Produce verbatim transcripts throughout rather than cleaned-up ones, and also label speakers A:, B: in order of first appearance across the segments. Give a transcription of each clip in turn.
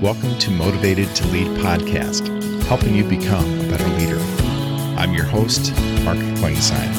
A: Welcome to Motivated to Lead podcast, helping you become a better leader. I'm your host, Mark Klingsheim.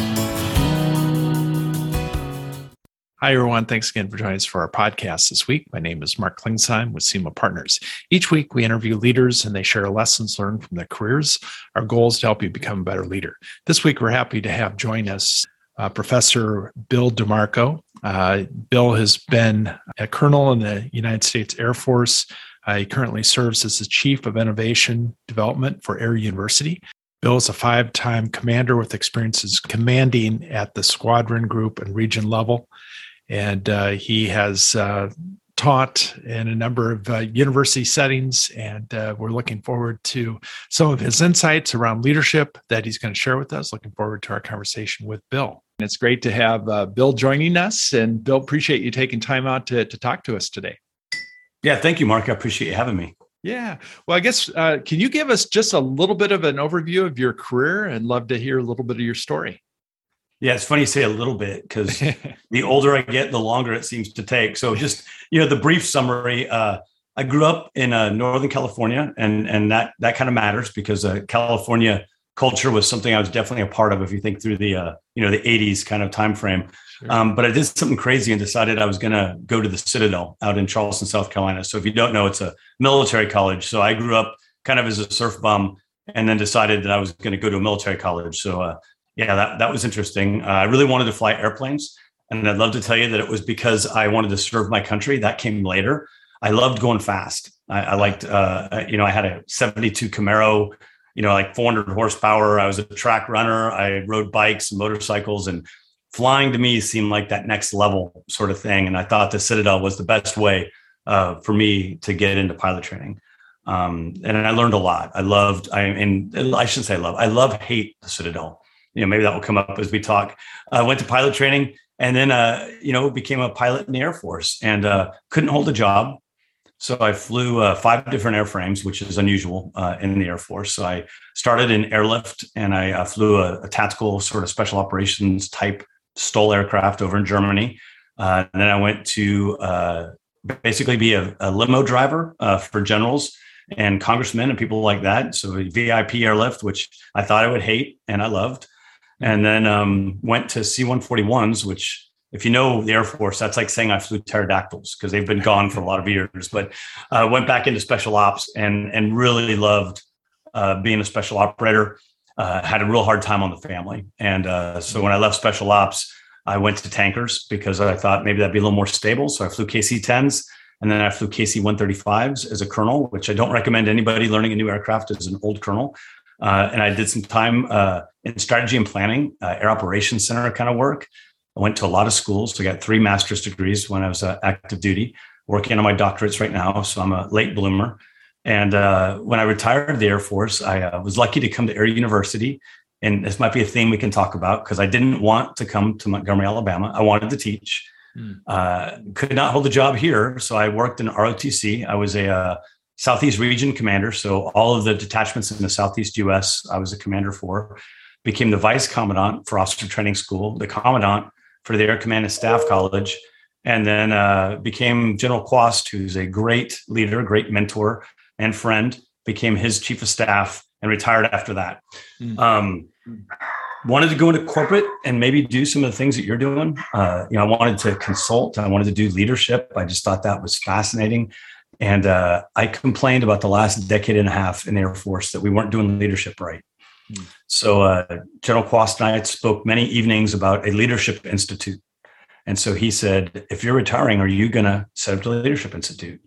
A: Hi, everyone. Thanks again for joining us for our podcast this week. My name is Mark Klingsheim with SEMA Partners. Each week, we interview leaders and they share lessons learned from their careers. Our goal is to help you become a better leader. This week, we're happy to have join us uh, Professor Bill DeMarco. Uh, Bill has been a colonel in the United States Air Force. Uh, he currently serves as the Chief of Innovation Development for Air University. Bill is a five-time commander with experiences commanding at the squadron, group, and region level. And uh, he has uh, taught in a number of uh, university settings, and uh, we're looking forward to some of his insights around leadership that he's going to share with us. Looking forward to our conversation with Bill. And it's great to have uh, Bill joining us. And Bill, appreciate you taking time out to, to talk to us today.
B: Yeah, thank you, Mark. I appreciate you having me.
A: Yeah. Well, I guess, uh, can you give us just a little bit of an overview of your career? I'd love to hear a little bit of your story.
B: Yeah, it's funny you say a little bit because the older I get, the longer it seems to take. So just, you know, the brief summary, uh, I grew up in uh, Northern California, and and that that kind of matters because uh, California culture was something I was definitely a part of if you think through the, uh, you know, the eighties kind of time frame. Sure. Um, but I did something crazy and decided I was going to go to the Citadel out in Charleston, South Carolina. So if you don't know, it's a military college. So I grew up kind of as a surf bum and then decided that I was going to go to a military college. So uh, yeah, that, that was interesting. Uh, I really wanted to fly airplanes. And I'd love to tell you that it was because I wanted to serve my country. That came later. I loved going fast. I, I liked, uh, you know, I had a seventy-two Camaro, you know, like four hundred horsepower. I was a track runner. I rode bikes and motorcycles, and flying to me seemed like that next level sort of thing. And I thought the Citadel was the best way uh, for me to get into pilot training. Um, and I learned a lot. I loved, I and I shouldn't say love, I love, hate the Citadel. You know, maybe that will come up as we talk. I uh, went to pilot training and then, uh, you know, became a pilot in the Air Force and uh, couldn't hold a job. So I flew uh, five different airframes, which is unusual uh, in the Air Force. So I started in airlift and I uh, flew a, a tactical sort of special operations type STOL aircraft over in Germany. Uh, and then I went to uh, basically be a, a limo driver uh, for generals and congressmen and people like that. So V I P airlift, which I thought I would hate and I loved. And then um, went to C one forty-ones, which if you know the Air Force, that's like saying I flew pterodactyls because they've been gone for a lot of years. But I uh, went back into special ops and, and really loved uh, being a special operator. Uh, had a real hard time on the family. And uh, so when I left special ops, I went to tankers because I thought maybe that'd be a little more stable. So I flew K C tens and then I flew K C one thirty-fives as a colonel, which I don't recommend anybody learning a new aircraft as an old colonel. Uh, and I did some time uh, in strategy and planning, uh, air operations center kind of work. I went to a lot of schools. So I got three master's degrees when I was uh, active duty, working on my doctorates right now. So I'm a late bloomer. And uh, when I retired the Air Force, I uh, was lucky to come to Air University. And this might be a theme we can talk about because I didn't want to come to Montgomery, Alabama. I wanted to teach. Mm. Uh, could not hold a job here. So I worked in R O T C. I was a uh, Southeast Region commander. So all of the detachments in the Southeast U S, I was a commander for. Became the vice commandant for Officer Training School, the commandant for the Air Command and Staff College, and then uh, became General Quast, who's a great leader, great mentor and friend, became his chief of staff and retired after that. Mm. Um, wanted to go into corporate and maybe do some of the things that you're doing. Uh, you know, I wanted to consult. I wanted to do leadership. I just thought that was fascinating. And uh, I complained about the last decade and a half in the Air Force that we weren't doing leadership right. Mm. So uh, General Quast and I spoke many evenings about a leadership institute. And so he said, if you're retiring, are you going to set up the Leadership Institute?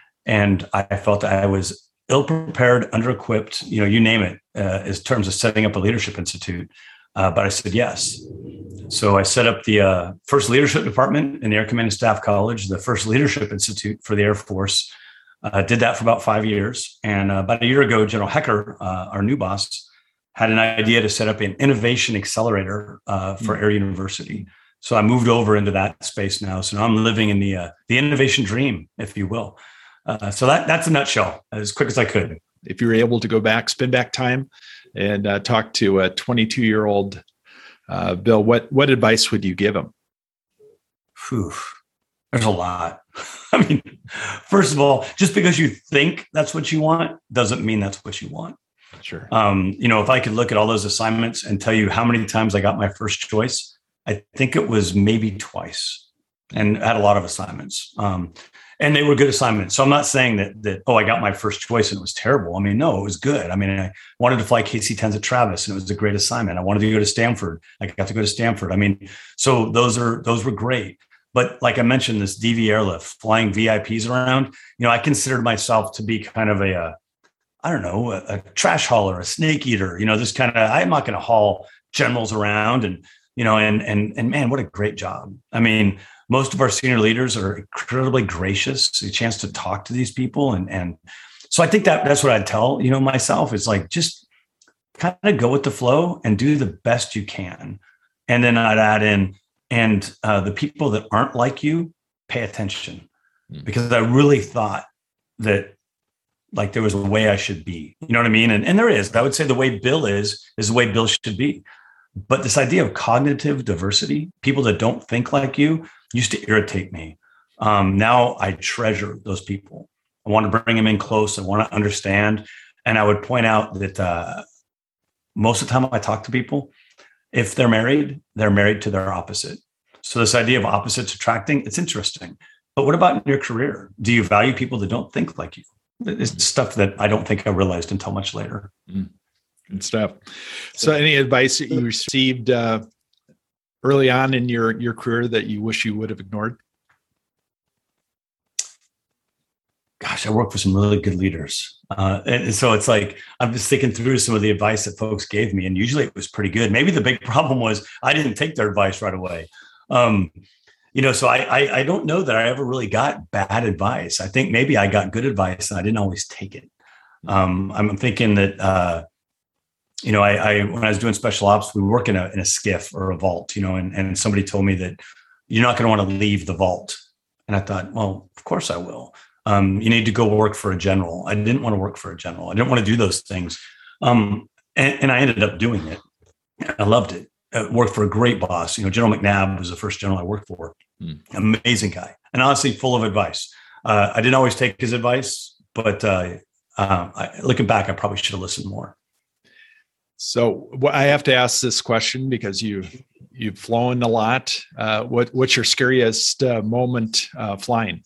B: And I felt I was ill-prepared, under-equipped, you know, you name it, uh, in terms of setting up a leadership institute. Uh, but I said yes. So I set up the uh, first leadership department in the Air Command and Staff College, the first leadership institute for the Air Force. Uh, did that for about five years. And uh, about a year ago, General Hecker, uh, our new boss, had an idea to set up an innovation accelerator uh, for mm-hmm. Air University. So I moved over into that space now. So now I'm living in the uh, the innovation dream, if you will. Uh, so that that's a nutshell, as quick as I could.
A: If you were able to go back, spin back time and uh, talk to a twenty-two-year-old uh, Bill, what what advice would you give him?
B: Whew. There's a lot. I mean, first of all, just because you think that's what you want doesn't mean that's what you want.
A: Sure.
B: Um, you know, if I could look at all those assignments and tell you how many times I got my first choice, I think it was maybe twice, and I had a lot of assignments. Um, and they were good assignments. So I'm not saying that, that, oh, I got my first choice and it was terrible. I mean, no, it was good. I mean, I wanted to fly K C tens at Travis, and it was a great assignment. I wanted to go to Stanford. I got to go to Stanford. I mean, so those are, those were great. But like I mentioned, this D V airlift, flying V I Ps around, you know, I considered myself to be kind of a, a I don't know, a, a trash hauler, a snake eater, you know, this kind of, I'm not going to haul generals around and, you know, and, and, and man, what a great job. I mean, most of our senior leaders are incredibly gracious, a chance to talk to these people. And, and so I think that that's what I'd tell, you know, myself is like, just kind of go with the flow and do the best you can. And then I'd add in, and uh, the people that aren't like you, pay attention, because I really thought that like there was a way I should be, you know what I mean? And, and there is. I would say the way Bill is, is the way Bill should be. But this idea of cognitive diversity, people that don't think like you, used to irritate me. Um, now I treasure those people. I want to bring them in close. I want to understand. And I would point out that uh, most of the time I talk to people, if they're married, they're married to their opposite. So this idea of opposites attracting, it's interesting. But what about in your career? Do you value people that don't think like you? It's stuff that I don't think I realized until much later.
A: Mm, good stuff. So any advice that you received uh, early on in your, your career that you wish you would have ignored?
B: Gosh, I work for some really good leaders. Uh, and so it's like, I'm just thinking through some of the advice that folks gave me, and usually it was pretty good. Maybe the big problem was I didn't take their advice right away. Um, you know, so I, I, I don't know that I ever really got bad advice. I think maybe I got good advice and I didn't always take it. Um, I'm thinking that, uh, you know, I, I, when I was doing special ops, we work in a, in a skiff or a vault, you know, and, and somebody told me that you're not going to want to leave the vault. And I thought, well, of course I will. Um, you need to go work for a general. I didn't want to work for a general. I didn't want to do those things. Um, and, and I ended up doing it. I loved it. I worked for a great boss. You know, General McNabb was the first general I worked for. Mm. Amazing guy. And honestly, full of advice. Uh, I didn't always take his advice, but uh, uh, I, looking back, I probably should have listened more.
A: So well, I have to ask this question because you, you've flown a lot. Uh, what, what's your scariest uh, moment uh, flying?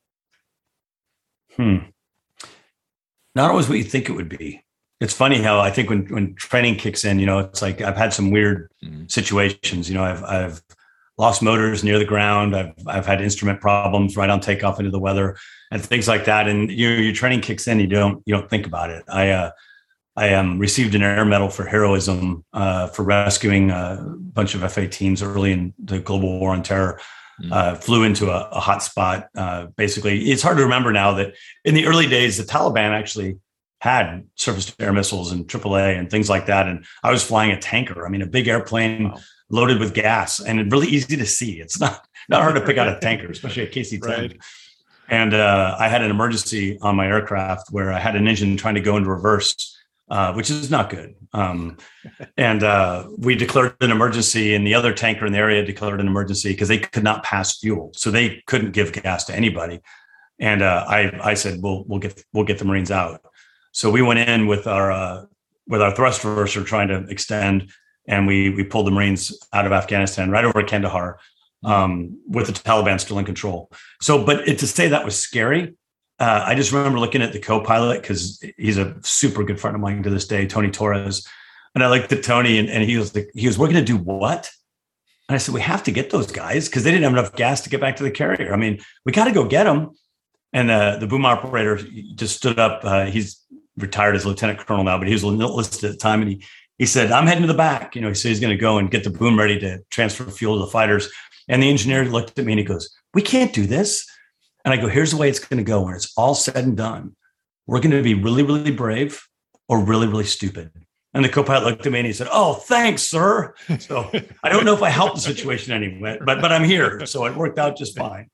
B: Hmm. Not always what you think it would be. It's funny how I think when, when training kicks in, you know, it's like I've had some weird mm-hmm. situations. You know, I've I've lost motors near the ground. I've I've had instrument problems right on takeoff into the weather and things like that. And your your training kicks in, you don't you don't think about it. I uh, I um, received an air medal for heroism uh, for rescuing a bunch of F eighteens early in the global war on terror. Mm-hmm. Uh, flew into a, a hot spot. Uh, basically, it's hard to remember now that in the early days, the Taliban actually had surface-to-air missiles and triple A and things like that. And I was flying a tanker. I mean, a big airplane wow. loaded with gas, and it's really easy to see. It's not not hard to pick out a tanker, especially a K C ten. Right. And uh, I had an emergency on my aircraft where I had an engine trying to go into reverse, uh, which is not good. Um, and uh, we declared an emergency, and the other tanker in the area declared an emergency because they could not pass fuel, so they couldn't give gas to anybody. And uh, I I said, "We'll we'll get we'll get the Marines out." So we went in with our uh, with our thrust reverser trying to extend, and we we pulled the Marines out of Afghanistan right over Kandahar um, with the Taliban still in control. So, but it, to say that was scary, uh, I just remember looking at the co-pilot because he's a super good friend of mine to this day, Tony Torres, and I looked at Tony, and, and he was like, he was, "We're going to do what?" And I said, "We have to get those guys because they didn't have enough gas to get back to the carrier. I mean, we got to go get them." And uh, the boom operator just stood up. Uh, he's retired as lieutenant colonel now, but he was enlisted at the time. And he, he said, "I'm heading to the back." You know, he said he's going to go and get the boom ready to transfer fuel to the fighters. And the engineer looked at me and he goes, "We can't do this." And I go, "Here's the way it's going to go. When it's all said and done, we're going to be really, really brave or really, really stupid." And the co-pilot looked at me and he said, "Oh, thanks, sir." So I don't know if I helped the situation anyway, but, but I'm here. So it worked out just fine.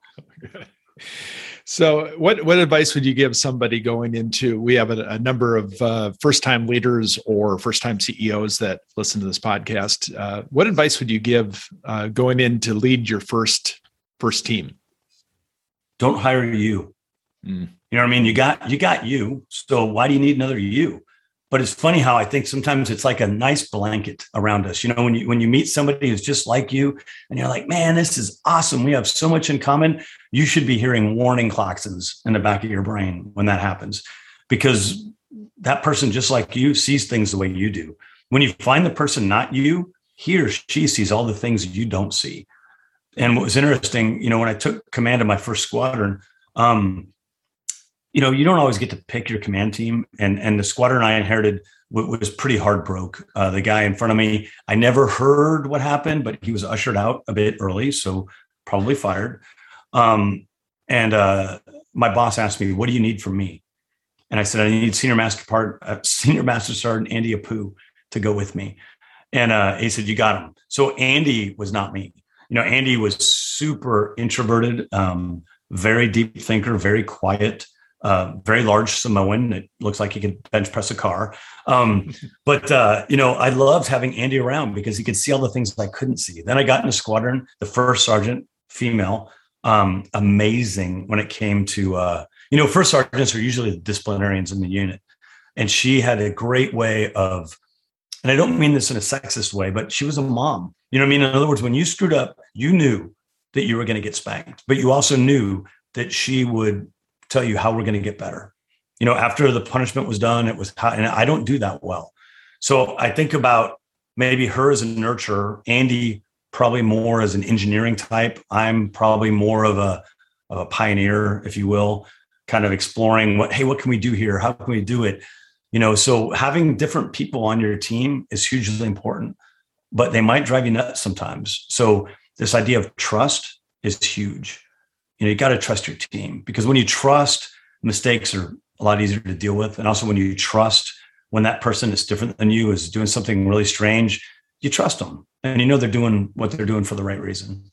A: So what, what advice would you give somebody going into, we have a, a number of uh, first-time leaders or first-time C E Os that listen to this podcast. Uh, what advice would you give uh, going in to lead your first, first team?
B: don't hire you. Mm. You know what I mean? You got, you got you. So why do you need another you? But it's funny how I think sometimes it's like a nice blanket around us. You know, when you, when you meet somebody who's just like you and you're like, man, this is awesome. We have so much in common. You should be hearing warning klaxons in the back of your brain when that happens, because that person just like you sees things the way you do. When you find the person not you, he or she sees all the things you don't see. And what was interesting, you know, when I took command of my first squadron, um, you know, you don't always get to pick your command team. And, and the squadron I inherited w- was pretty hard broke. Uh, the guy in front of me, I never heard what happened, but he was ushered out a bit early, so probably fired. Um, and uh, my boss asked me, what do you need from me? And I said, I need senior master part, uh, senior master sergeant Andy Apu to go with me. And uh, he said, you got him. So Andy was not me. You know, Andy was super introverted, um, very deep thinker, very quiet. Uh, very large Samoan. It looks like he could bench press a car. Um, but, uh, you know, I loved having Andy around because he could see all the things I couldn't see. Then I got in a squadron, the first sergeant, female, um, amazing when it came to, uh, you know, first sergeants are usually the disciplinarians in the unit. And she had a great way of, and I don't mean this in a sexist way, but she was a mom. You know what I mean? In other words, when you screwed up, you knew that you were going to get spanked, but you also knew that she would tell you how we're going to get better. You know, after the punishment was done, it was hot, and I don't do that well. So I think about maybe her as a nurturer, Andy probably more as an engineering type. I'm probably more of a, of a pioneer, if you will, kind of exploring what, hey, what can we do here? How can we do it? You know, so having different people on your team is hugely important, but they might drive you nuts sometimes. So this idea of trust is huge. You know, you got to trust your team, because when you trust, mistakes are a lot easier to deal with. And also when you trust, when that person is different than you, is doing something really strange, you trust them and you know they're doing what they're doing for the right reason.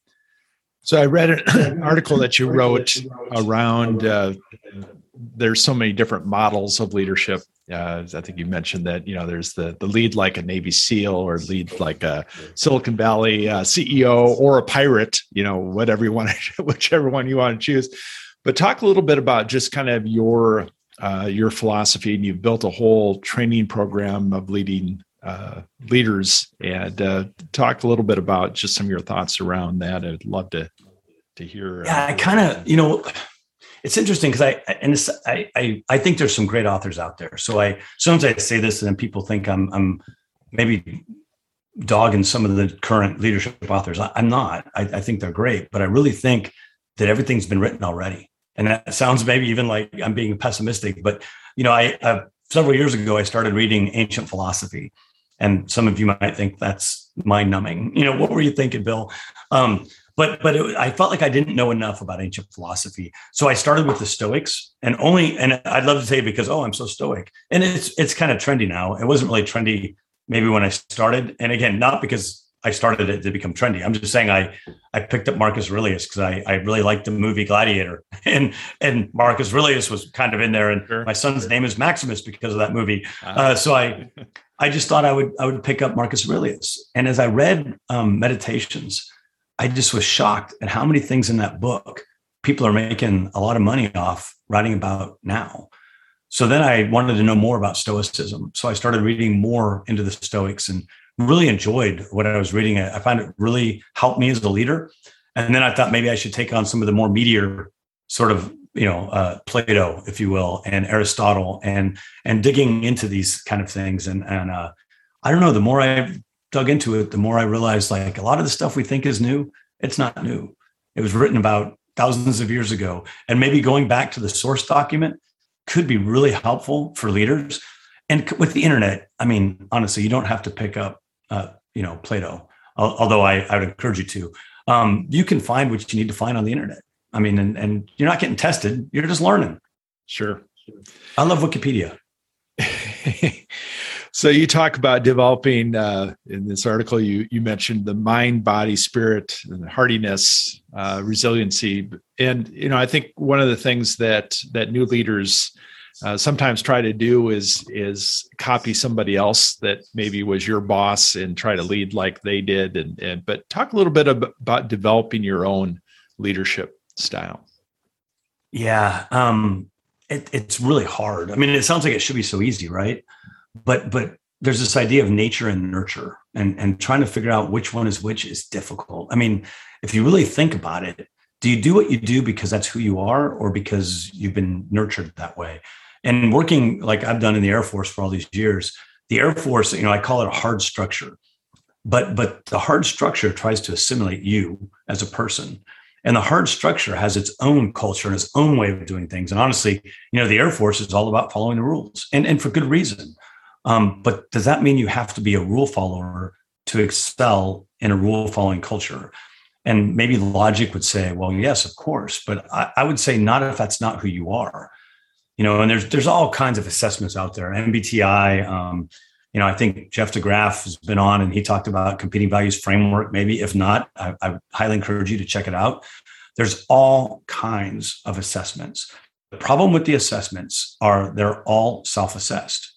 A: So I read an article that you wrote around, uh, there's so many different models of leadership. Uh, I think you mentioned that, you know, there's the the lead like a Navy SEAL, or lead like a Silicon Valley uh, C E O, or a pirate, you know, whatever you want to, whichever one you want to choose. But talk a little bit about just kind of your uh, your philosophy. And you've built a whole training program of leading uh, leaders, and uh, talk a little bit about just some of your thoughts around that. I'd love to to hear.
B: Yeah, uh, I kind of, you know, it's interesting because I and it's, I, I I think there's some great authors out there. So I sometimes I say this and then people think I'm I'm maybe dogging some of the current leadership authors. I, I'm not. I, I think they're great, but I really think that everything's been written already. And that sounds maybe even like I'm being pessimistic, but you know, I uh, several years ago I started reading ancient philosophy, and some of you might think that's mind numbing. You know, what were you thinking, Bill? Um, But but it, I felt like I didn't know enough about ancient philosophy. So I started with the Stoics, and only, and I'd love to say because, oh, I'm so Stoic. And it's it's kind of trendy now. It wasn't really trendy maybe when I started. And again, not because I started it to become trendy. I'm just saying I I picked up Marcus Aurelius because I, I really liked the movie Gladiator. And and Marcus Aurelius was kind of in there. And sure. My son's name is Maximus because of that movie. Uh, so I I just thought I would I would pick up Marcus Aurelius. And as I read um, Meditations, I just was shocked at how many things in that book people are making a lot of money off writing about now. So then I wanted to know more about Stoicism. So I started reading more into the Stoics and really enjoyed what I was reading. I found it really helped me as a leader. And then I thought maybe I should take on some of the more meatier sort of, you know, uh, Plato, if you will, and Aristotle, and and digging into these kind of things. And, and uh, I don't know, the more I dug into it, the more I realized like a lot of the stuff we think is new, it's not new. It was written about thousands of years ago. And maybe going back to the source document could be really helpful for leaders. And with the internet, I mean, honestly, you don't have to pick up, uh, you know, Plato, although I, I would encourage you to. Um, you can find what you need to find on the internet. I mean, and, and you're not getting tested. You're just learning.
A: Sure.
B: I love Wikipedia.
A: So you talk about developing uh, in this article, you you mentioned the mind, body, spirit, and hardiness, uh, resiliency. And, you know, I think one of the things that that new leaders uh, sometimes try to do is, is copy somebody else that maybe was your boss and try to lead like they did. And, and but talk a little bit about developing your own leadership style.
B: Yeah. Um, it, it's really hard. I mean, it sounds like it should be so easy, right? But but there's this idea of nature and nurture, and and trying to figure out which one is which is difficult. I mean, if you really think about it, do you do what you do because that's who you are, or because you've been nurtured that way? And working like I've done in the Air Force for all these years, the Air Force, you know, I call it a hard structure, but but the hard structure tries to assimilate you as a person. And the hard structure has its own culture and its own way of doing things. And honestly, you know, the Air Force is all about following the rules, and, and for good reason. Um, but does that mean you have to be a rule follower to excel in a rule following culture? And maybe logic would say, well, yes, of course. But I, I would say not if that's not who you are. You know, and there's there's all kinds of assessments out there. M B T I, um, you know, I think Jeff DeGraff has been on and he talked about competing values framework. Maybe if not, I, I highly encourage you to check it out. There's all kinds of assessments. The problem with the assessments are they're all self-assessed.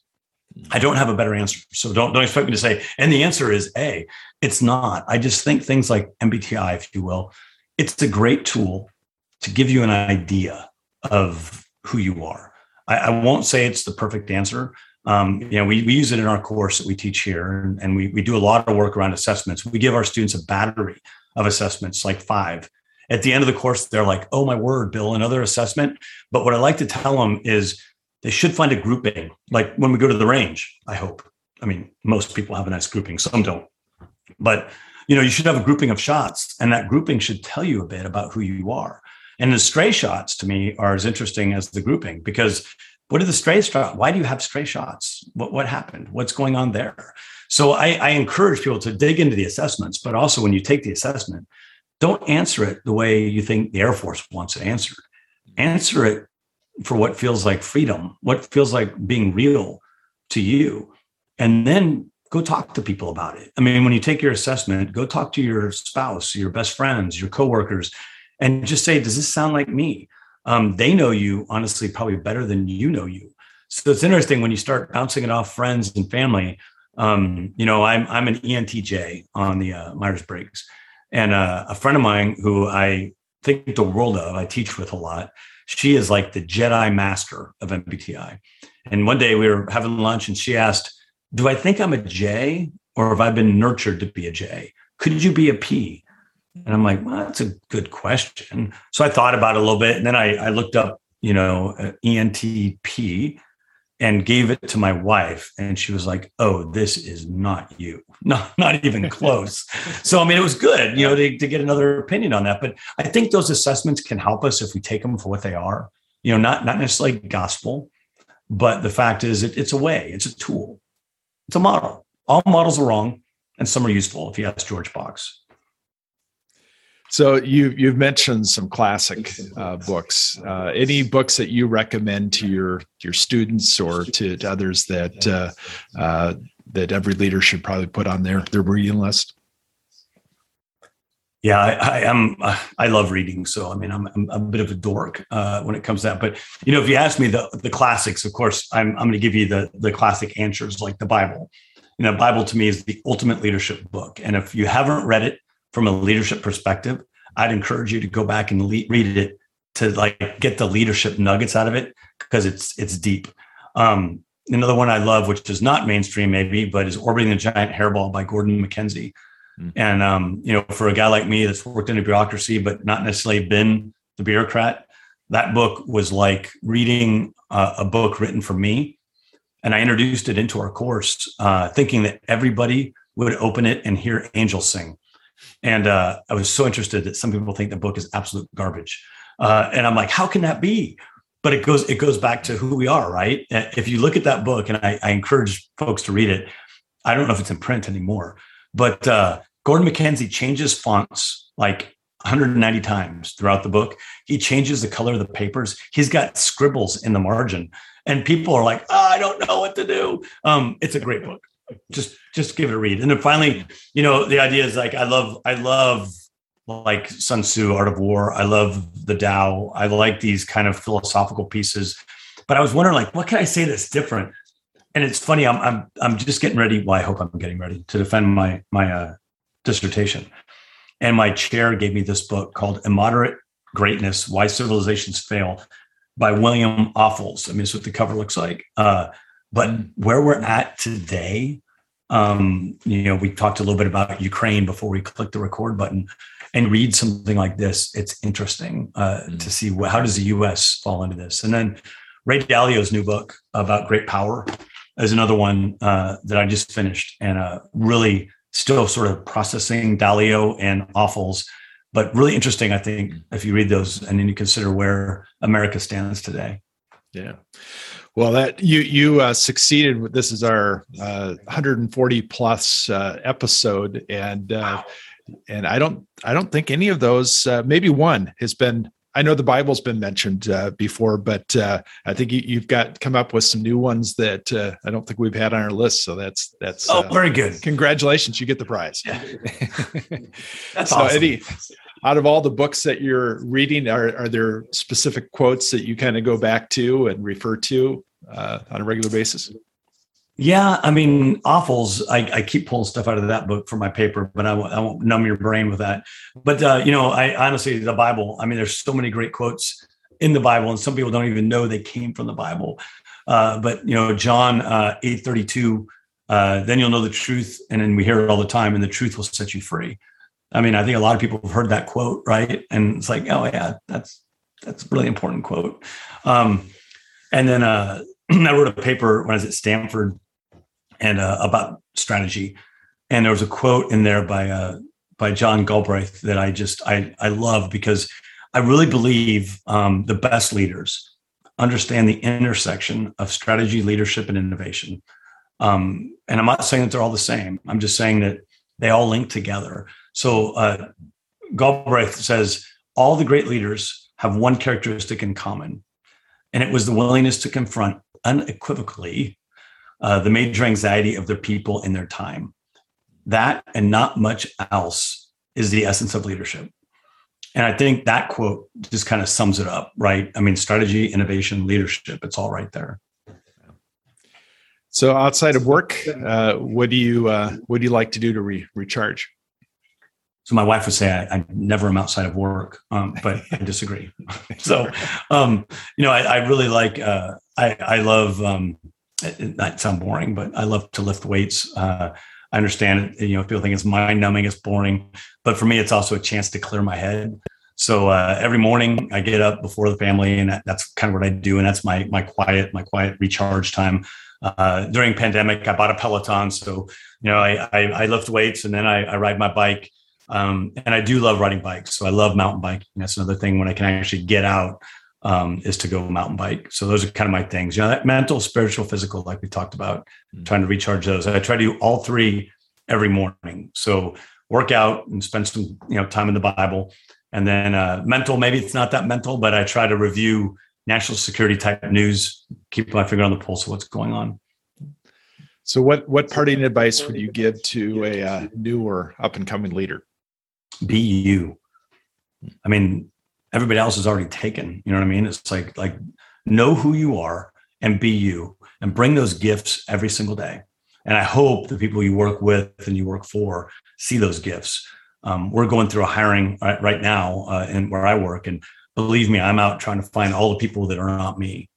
B: I don't have a better answer. So don't, don't expect me to say, and the answer is A. It's not. I just think things like M B T I, if you will, it's a great tool to give you an idea of who you are. I, I won't say it's the perfect answer. Um, you know, we, we use it in our course that we teach here, and, and we, we do a lot of work around assessments. We give our students a battery of assessments, like five. At the end of the course, they're like, oh, my word, Bill, another assessment. But what I like to tell them is they should find a grouping. Like when we go to the range, I hope. I mean, most people have a nice grouping. Some don't. But, you know, you should have a grouping of shots, and that grouping should tell you a bit about who you are. And the stray shots, to me, are as interesting as the grouping, because what are the stray shots? Why do you have stray shots? What, what happened? What's going on there? So I, I encourage people to dig into the assessments, but also when you take the assessment, don't answer it the way you think the Air Force wants it answered. Answer it for what feels like freedom, what feels like being real to you. And then go talk to people about it. I mean, when you take your assessment, go talk to your spouse, your best friends, your coworkers, and just say, does this sound like me? Um, they know you, honestly, probably better than you know you. So it's interesting when you start bouncing it off friends and family. Um, you know, I'm I'm an E N T J on the uh, Myers-Briggs. And uh, a friend of mine who I think the world of, I teach with a lot, she is like the Jedi master of M B T I. And one day we were having lunch and she asked, do I think I'm a J, or have I been nurtured to be a J? Could you be a P? And I'm like, well, that's a good question. So I thought about it a little bit. And then I, I looked up, you know, uh, E N T P and gave it to my wife. And she was like, oh, this is not you. Not, not even close. So, I mean, it was good, you know, to, to get another opinion on that. But I think those assessments can help us if we take them for what they are, you know, not, not necessarily gospel, but the fact is it, it's a way, it's a tool, it's a model. All models are wrong and some are useful, if you ask George Box.
A: So you, you've mentioned some classic uh, books. Uh, any books that you recommend to your your students or to, to others that uh, uh, that every leader should probably put on their, their reading list?
B: Yeah, I, I am. Uh, I love reading, so I mean, I'm, I'm a bit of a dork uh, when it comes to that. But you know, if you ask me the the classics, of course, I'm I'm going to give you the the classic answers, like the Bible. You know, Bible to me is the ultimate leadership book, and if you haven't read it from a leadership perspective, I'd encourage you to go back and le- read it to like get the leadership nuggets out of it, because it's it's deep. Um, another one I love, which is not mainstream maybe, but is Orbiting the Giant Hairball by Gordon MacKenzie. Mm-hmm. And um, you know, for a guy like me that's worked in a bureaucracy but not necessarily been the bureaucrat, that book was like reading uh, a book written for me. And I introduced it into our course, uh, thinking that everybody would open it and hear angels sing. And uh, I was so interested that some people think the book is absolute garbage. Uh, and I'm like, how can that be? But it goes it goes back to who we are, right? If you look at that book, and I, I encourage folks to read it, I don't know if it's in print anymore, but uh, Gordon MacKenzie changes fonts like one hundred ninety times throughout the book. He changes the color of the papers. He's got scribbles in the margin. And people are like, oh, I don't know what to do. Um, it's a great book. Just, just give it a read. And then finally, you know, the idea is like, I love, I love like Sun Tzu, Art of War. I love the Tao. I like these kind of philosophical pieces, but I was wondering like, what can I say that's different? And it's funny. I'm, I'm, I'm just getting ready. Well, I hope I'm getting ready to defend my, my uh, dissertation. And my chair gave me this book called Immoderate Greatness, Why Civilizations Fail by William Offals. I mean, that's what the cover looks like. Uh, but where we're at today, um, you know, we talked a little bit about Ukraine before we click the record button, and read something like this. It's interesting uh, mm. to see what, how does the U S fall into this? And then Ray Dalio's new book about great power is another one uh, that I just finished, and uh, really still sort of processing Dalio and Offals, but really interesting, I think, if you read those and then you consider where America stands today.
A: Yeah. Well, that you you uh, succeeded with, this is our uh, one hundred forty plus uh, episode, and uh, wow. and I don't I don't think any of those, uh, maybe one has been. I know the Bible's been mentioned uh, before, but uh, I think you, you've got come up with some new ones that uh, I don't think we've had on our list. So that's that's
B: oh,
A: uh,
B: very good.
A: Congratulations, you get the prize.
B: Yeah. That's
A: so,
B: awesome.
A: Eddie, out of all the books that you're reading, are are there specific quotes that you kind of go back to and refer to uh, on a regular basis?
B: Yeah, I mean, Offals, I, I keep pulling stuff out of that book for my paper, but I won't, I won't numb your brain with that. But, uh, you know, I honestly, the Bible, I mean, there's so many great quotes in the Bible, and some people don't even know they came from the Bible. Uh, but, you know, John uh, eight thirty-two, uh, then you'll know the truth. And then we hear it all the time, and the truth will set you free. I mean, I think a lot of people have heard that quote, right? And it's like, oh, yeah, that's that's a really important quote. Um, and then uh, I wrote a paper when I was at Stanford, and uh, about strategy. And there was a quote in there by uh, by John Galbraith that I just, I, I love, because I really believe um, the best leaders understand the intersection of strategy, leadership, and innovation. Um, and I'm not saying that they're all the same. I'm just saying that they all link together. So uh, Galbraith says, all the great leaders have one characteristic in common, and it was the willingness to confront unequivocally Uh, the major anxiety of their people in their time. That and not much else is the essence of leadership. And I think that quote just kind of sums it up, right? I mean, strategy, innovation, leadership, it's all right there.
A: So outside of work, uh, what do you uh, what do you like to do to re- recharge?
B: So my wife would say I, I never am outside of work, um, but I disagree. so, um, you know, I, I really like, uh, I, I love, um, it might sound boring, but I love to lift weights. Uh, I understand it. You know, people think it's mind numbing, it's boring, but for me, it's also a chance to clear my head. So uh, every morning I get up before the family, and that, that's kind of what I do. And that's my, my quiet, my quiet recharge time. Uh, during pandemic, I bought a Peloton. So, you know, I, I, I lift weights, and then I, I ride my bike. Um, and I do love riding bikes. So I love mountain biking. That's another thing when I can actually get out. Um, is to go mountain bike. So those are kind of my things, you know, that mental, spiritual, physical, like we talked about, mm-hmm. trying to recharge those. I try to do all three every morning. So work out and spend some, you know, time in the Bible, and then uh, mental, maybe it's not that mental, but I try to review national security type news, keep my finger on the pulse of what's going on.
A: So what, what parting advice would you give to a uh, new or up and coming leader?
B: Be you. I mean, everybody else is already taken. You know what I mean? It's like, like know who you are and be you, and bring those gifts every single day. And I hope the people you work with and you work for see those gifts. Um, we're going through a hiring right, right now uh, in where I work. And believe me, I'm out trying to find all the people that are not me.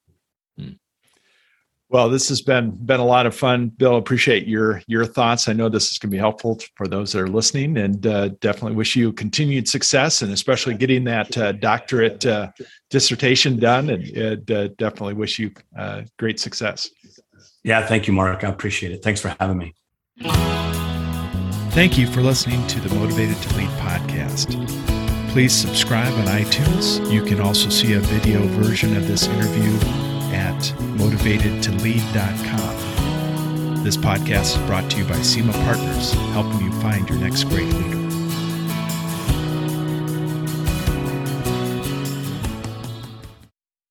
A: Well, this has been been a lot of fun, Bill. Appreciate your your thoughts. I know this is going to be helpful for those that are listening, and uh, definitely wish you continued success, and especially getting that uh, doctorate uh, dissertation done. And, and uh, definitely wish you uh, great success.
B: Yeah, thank you, Mark. I appreciate it. Thanks for having me.
A: Thank you for listening to the Motivated to Lead podcast. Please subscribe on iTunes. You can also see a video version of this interview at motivated to lead dot com. This podcast is brought to you by SEMA Partners, helping you find your next great leader.